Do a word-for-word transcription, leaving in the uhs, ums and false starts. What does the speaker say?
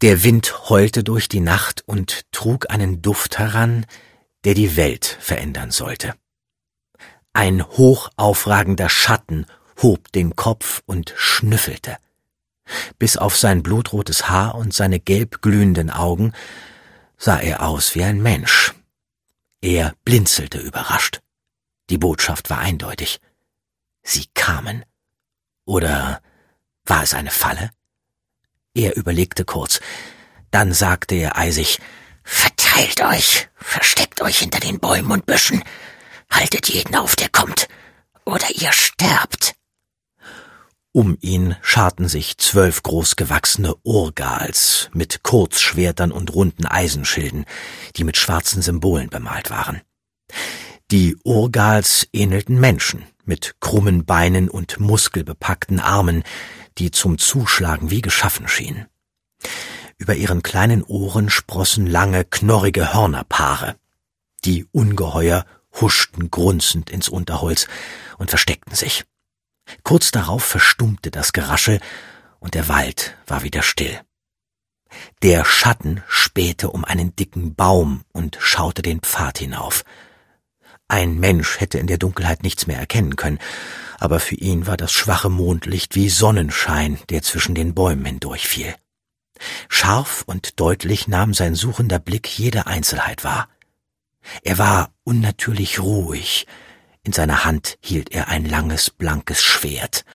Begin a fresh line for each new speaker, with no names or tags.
Der Wind heulte durch die Nacht und trug einen Duft heran, der die Welt verändern sollte. Ein hochaufragender Schatten hob den Kopf und schnüffelte. Bis auf sein blutrotes Haar und seine gelb glühenden Augen sah er aus wie ein Mensch. Er blinzelte überrascht. Die Botschaft war eindeutig. Sie kamen. Oder war es eine Falle? Er überlegte kurz. Dann sagte er eisig: »Verteilt euch, versteckt euch hinter den Bäumen und Büschen, haltet jeden auf, der kommt, oder ihr sterbt.« Um ihn scharten sich zwölf großgewachsene Urgals mit Kurzschwertern und runden Eisenschilden, die mit schwarzen Symbolen bemalt waren. Die Urgals ähnelten Menschen mit krummen Beinen und muskelbepackten Armen, die zum Zuschlagen wie geschaffen schienen. Über ihren kleinen Ohren sprossen lange, knorrige Hörnerpaare. Die Ungeheuer huschten grunzend ins Unterholz und versteckten sich. Kurz darauf verstummte das Geraschel und der Wald war wieder still. Der Schatten spähte um einen dicken Baum und schaute den Pfad hinauf. Ein Mensch hätte in der Dunkelheit nichts mehr erkennen können, aber für ihn war das schwache Mondlicht wie Sonnenschein, der zwischen den Bäumen hindurchfiel. Scharf und deutlich nahm sein suchender Blick jede Einzelheit wahr. Er war unnatürlich ruhig. In seiner Hand hielt er ein langes, blankes Schwert.